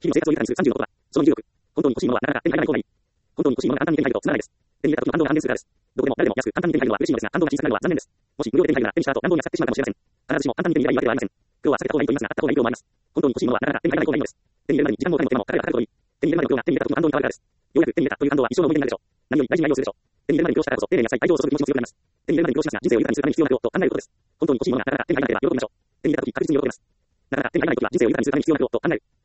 日々の生活を豊かにする30のことは、その20億。本当に欲しいものはなかなか手に入らない方がいい。本当に欲しいものが簡単に手に入るとつまらないです。手に入れた時に感動が半減するからです。どこでも誰でも安く簡単に手に入るのは嬉しいのですが、感動が小さくなるのは残念です。もし無料で手に入るなら手にした後乱暴に使ってしまうかもしれません。必ずしも簡単に手に入れるわけではありません。今日は避けた方がいいと言いますが、あった方がいいと思います。本当に欲しいものはなかなか手に入らない方がいいのです。手に入れるまでに時間もお金も手間もかかればかかるほどいい。手に入れるまでの量が手に入れた時の感動に変わるからです。ようやく手に入れたという感動は一生の思い出になるでしょう。何より大事な要素でしょう。手に入れるまでに苦労したからこそ丁寧な野菜、愛情を注ぐ気持ちも強くなります。手に入れるまでに苦労しますが、人生を豊かにするために必要な量と考えることです。本当に欲しいものがなかなか手に入らなければ喜びましょう。手に入れた時確実に喜びます。なかなか手に入らない時は人生を豊かにするために必要な量と考える。